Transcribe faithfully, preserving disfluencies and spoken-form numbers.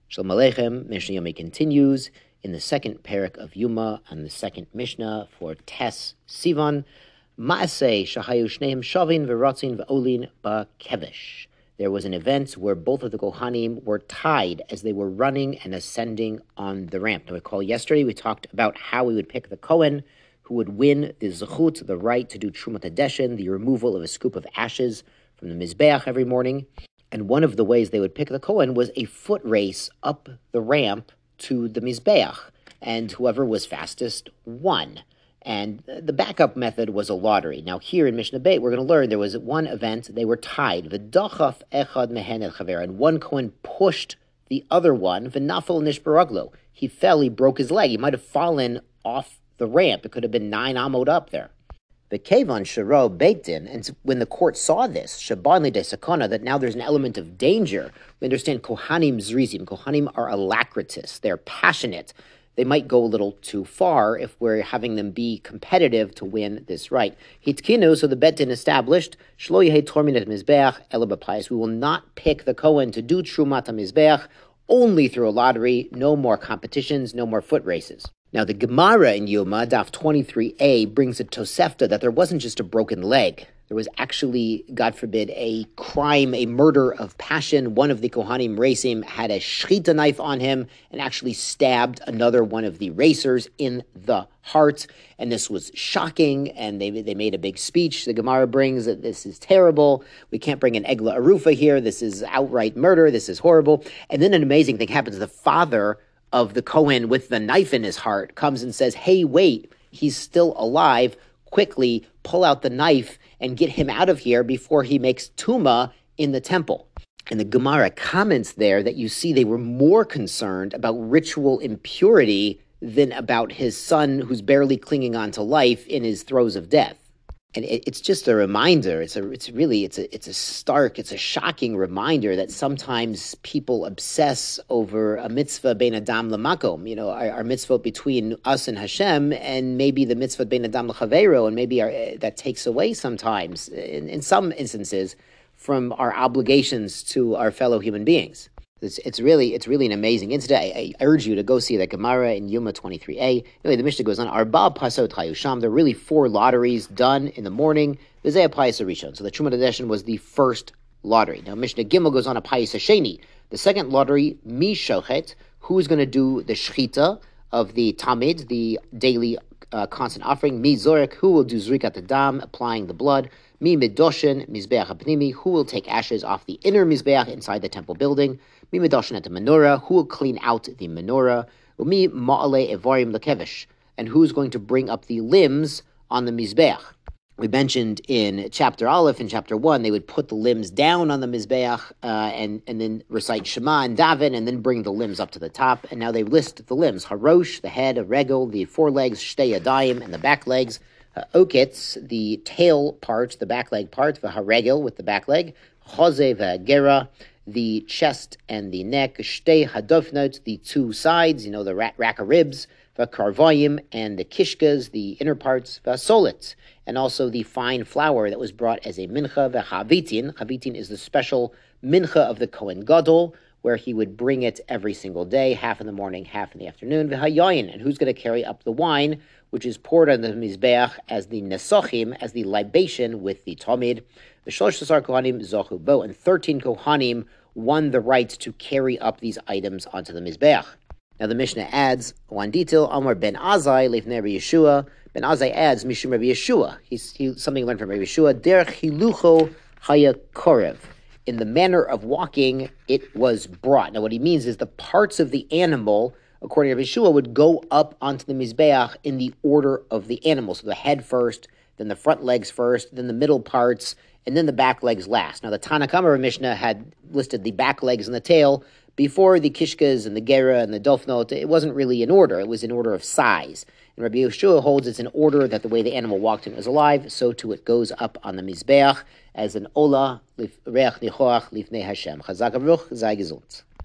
Shalom Aleichem. Mishnah Yomi continues in the second parak of Yuma and the second Mishnah for Tes Sivan. Maaseh shahayu shneim shavin v'ratzin v'olin ba'kevesh. There was an event where both of the Kohanim were tied as they were running and ascending on the ramp. Now, recall yesterday we talked about how we would pick the Kohen who would win the zechut, the right to do Trumat HaDeshen, the removal of a scoop of ashes from the Mizbeach every morning. And one of the ways they would pick the Kohen was a foot race up the ramp to the Mizbeach, and whoever was fastest won. And the backup method was a lottery. Now here in Mishnah Beit, we're going to learn there was one event, they were tied. V'dachaf echad mehen el chaver, and one Kohen pushed the other one, v'nafel nishbaraglo. He fell, he broke his leg. He might have fallen off the ramp. It could have been nine amot up there. The Kevan Sharo baked in, and when the court saw this, Shabani de Sakana, that now there's an element of danger, we understand Kohanim Zrizim. Kohanim are alacritous, they're passionate. They might go a little too far if we're having them be competitive to win this right. Hitkinu, so the Bet Din established, Shlo Yehei Tormin et Mizbeach Ela b'Payis. We will not pick the Kohen to do Trumat HaMizbeach only through a lottery, no more competitions, no more foot races. Now, the Gemara in Yoma, Daf twenty-three a, brings a Tosefta that there wasn't just a broken leg. There was actually, God forbid, a crime, a murder of passion. One of the Kohanim racing had a shchita knife on him and actually stabbed another one of the racers in the heart. And this was shocking, and they they made a big speech. The Gemara brings that this is terrible. We can't bring an Egla Arufa here. This is outright murder. This is horrible. And then an amazing thing happens. The father of the Kohen with the knife in his heart comes and says, hey, wait, he's still alive. Quickly pull out the knife and get him out of here before he makes tuma in the temple. And the Gemara comments there that you see they were more concerned about ritual impurity than about his son who's barely clinging on to life in his throes of death. And it's just a reminder. It's a. It's really. It's a. It's a stark. It's a shocking reminder that sometimes people obsess over a mitzvah bein adam lamakom. You know, our, our mitzvah between us and Hashem, and maybe the mitzvah bein adam lechavero, and maybe our, that takes away sometimes, in, in some instances, from our obligations to our fellow human beings. It's, it's really it's really an amazing incident. I, I urge you to go see the Gemara in Yuma twenty-three a. Anyway, the Mishnah goes on, Arba Pasot Chayusham. There are really four lotteries done in the morning. V'zeh Payis Rishon. So the Trumat HaDeshen was the first lottery. Now Mishnah Gimel goes on a Payis Hasheni. The second lottery, Mi Shochet, who is going to do the Shechita of the Tamid, the daily uh, constant offering. Mi Zorek, who will do Zrikat Adam, applying the blood. Mi Midoshen, Mizbeach HaPnimi, who will take ashes off the inner Mizbeach inside the temple building. Mi Midoshen at the menorah, who will clean out the menorah. Mi Ma'ale Evarim Lekevish, and who's going to bring up the limbs on the Mizbeach. We mentioned in chapter Aleph, in chapter one, they would put the limbs down on the Mizbeach uh, and, and then recite Shema and Daven, and then bring the limbs up to the top. And now they list the limbs: Harosh, the head, a regel, the forelegs, Shtei Yadayim, and the back legs. Uh, Oketz, the tail part, the back leg part, V'haregel, with the back leg, Chozeh V'gera, the chest and the neck, Shtei Hadofnot, the two sides, you know, the rack, rack of ribs, V'karvayim, and the kishkas, the inner parts, V'solet, and also the fine flour that was brought as a mincha, V'chavitin. Chavitin is the special mincha of the Kohen Gadol, where he would bring it every single day, half in the morning, half in the afternoon. V'hayayin, and who's going to carry up the wine, which is poured on the Mizbeach as the Nesochim, as the libation with the Tamid. The Shlosh Tasar Kohanim Zochu Bo, and thirteen Kohanim won the right to carry up these items onto the Mizbeach. Now the Mishnah adds one detail, Amar ben Azai, Lefnei Rabbi Yeshua. Ben Azai adds, Mishum Rabbi Yeshua. He's he, something he learned from Rabbi Yeshua. Derech Hilucho Haya Korev. In the manner of walking, it was brought. Now what he means is the parts of the animal, according to Rabbi Yeshua, would go up onto the Mizbeach in the order of the animal. So the head first, then the front legs first, then the middle parts, and then the back legs last. Now the Tanna Kamma Mishnah had listed the back legs and the tail before the kishkas and the gera and the dofnot. It wasn't really in order. It was in order of size. And Rabbi Yeshua holds it's in order that the way the animal walked and was alive, so too it goes up on the Mizbeach as an ola, reach nichoach lifnei Hashem. Chazak avruch, zay gesund.